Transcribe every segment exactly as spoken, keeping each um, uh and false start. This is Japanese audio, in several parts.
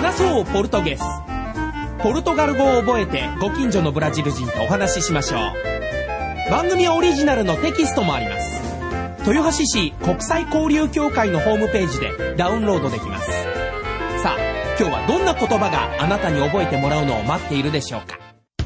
話そうポルトゲス。ポルトガル語を覚えてご近所のブラジル人とお話ししましょう。番組オリジナルのテキストもあります。豊橋市国際交流協会のホームページでダウンロードできます。さあ、今日はどんな言葉があなたに覚えてもらうのを待っているでしょうか。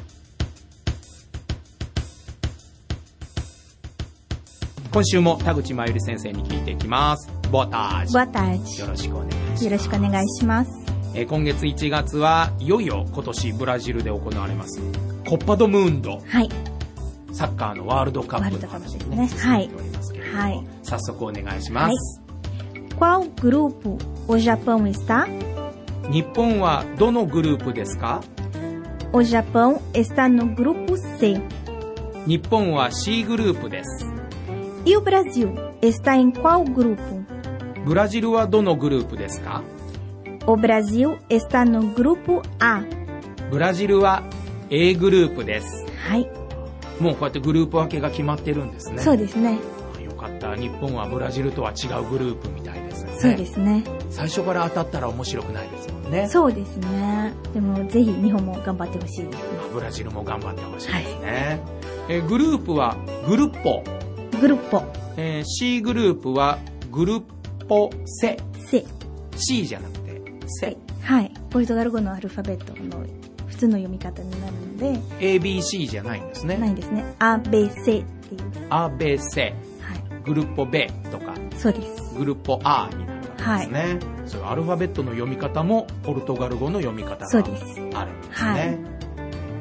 今週も田口真由里先生に聞いていきます。ボタージ。 ボタージ。 よろしくお願いします。 よろしくお願いします。 えー、今月いちがつはいよいよ今年ブラジルで行われますコッパドムーンド。 はい。 サッカーのワールドカップの話ですね。 はい。 はい。早速お願いします。 はい。Qual grupo o Japão está? 日本はどのグループですか？ O Japão está no grupo C. 日本は C グループです。 E o Brasil está em qual grupo? ブラジルはどのグループですか？ O Brasil está no grupo A. ブラジルは A グループです。 はい。 もうこうやってグループ分けが決まってるんですね。 そうですね。 よかった。日本はブラジルとは違うグループみたいですね。 そうですね。 最初から当たったら面白くないですもんね。 そうですね。でもぜひ日本も頑張ってほしいですね。 ブラジルも頑張ってほしいですね。はい、えグループはグルッポ。 グルッポ。 えー、C グループはグルッポセ。 セ。 C じゃなくてセ。 はい。ポルトガル語のアルファベットの普通の読み方になるのでエービーシー じゃないんですね。 ないんですね。A、B、C っていう A、B、C、はい、グルッポ B とかそうです。 グルッポ A になるわけですね、はい、そういうアルファベットの読み方もポルトガル語の読み方があるんですね。はい、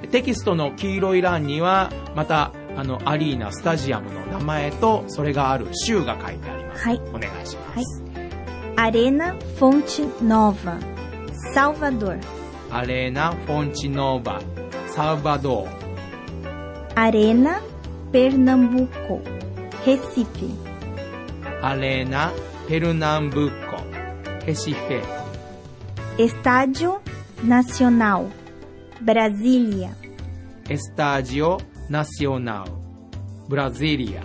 テキストの黄色い欄にはまたあのアリーナスタジアムの名前とそれがある州が書いてあります、はい、お願いします、 はい、Arena Fonte Nova Salvador Arena Fonte Nova Salvador Arena Pernambuco Recife Arena Pernambuco Recife Estádio Nacional Brasília Estádio Nacional Brasília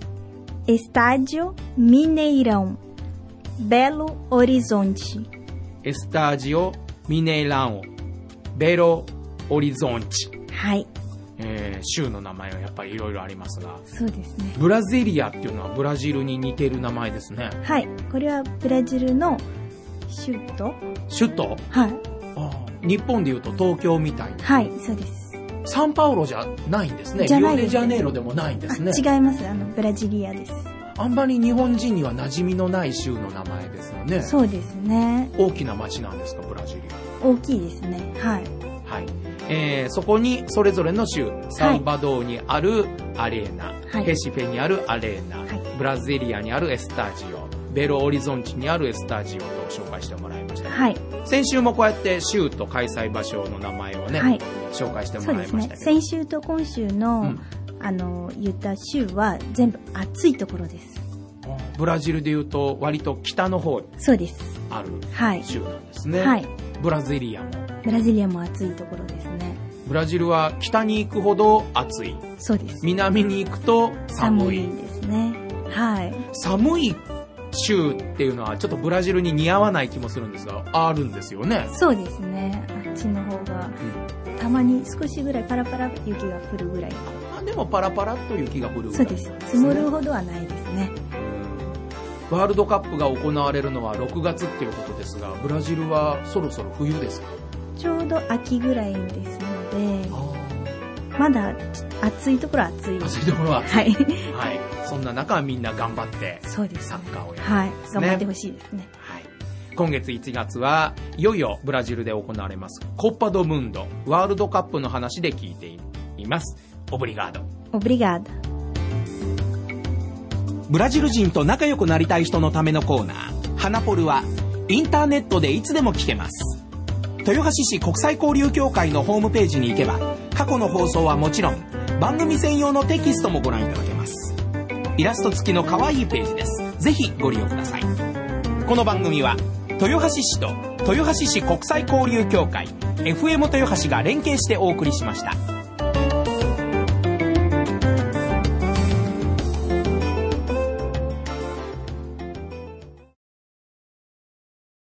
Estádio Mineirão Belo Horizonte Estádio Mineirão Belo Horizonte はい、 えー、州の名前はやっぱりいろいろありますが、 そうですね。 ブラジリアっていうのはブラジルに似てる名前ですね。 はい、これはブラジルの首都。 首都？ はい。 あ、日本でいうと東京みたいな。 はい、そうです。 サンパウロじゃないんですね。 じゃないです。 リオデジャネイロでもないんですね。 違います。あのブラジリアです。 あんまり日本人には馴染みのない州の名前ですよね。 そうですね。 大きな町なんですか、ブラジリア。大きいですね。はい。 はい。えー、そこにそれぞれの州、サルバドーにあるアレーナ、はい、ヘシフェにあるアレーナ、はい、ブラジリアにあるエスタジオ、ベロオリゾンチにあるエスタジオと紹介してもらいました、ね。はい。先週もこうやって州と開催場所の名前をね、はい、紹介してもらいましたけど。そうですね。 先週と今週の、うん、あの言った州は全部暑いところです。 ブラジルでいうと割と北の方にある州なんですね。はい。ブラジリアも。 ブラジリアも暑いところですね。 ブラジルは北に行くほど暑い。 そうです。 南に行くと寒い。 寒いですね。はい。 寒い州っていうのはちょっとブラジルに似合わない気もするんですが、あるんですよね。 そうですね。あっちの方が、うん、たまに少しぐらいパラパラ雪が降るぐらい。 あ、でもパラパラっと雪が降るぐらい、 そうです。積もるほどはないですね。 ワールドカップが行われるのはろくがつっていうことですが、ブラジルはそろそろ冬ですか？ ちょうど秋ぐらいですので、まだ暑いところは暑い。 暑いところは暑い。 はい。はい。 そんな中みんな頑張ってサッカーをやるんですね。はい。 頑張ってほしいですね。 はい。今月いちがつはいよいよブラジルで行われますコッパドムンドワールドカップの話で聞いています。オブリガード。 オブリガード。 ブラジル人と仲良くなりたい人のためのコーナー、ハナポルはインターネットでいつでも聞けます。豊橋市国際交流協会のホームページに行けば、過去の放送はもちろん番組専用のテキストもご覧いただけます。イラスト付きの可愛いページです。ぜひご利用ください。この番組は豊橋市と豊橋市国際交流協会 エフエム 豊橋が連携してお送りしました。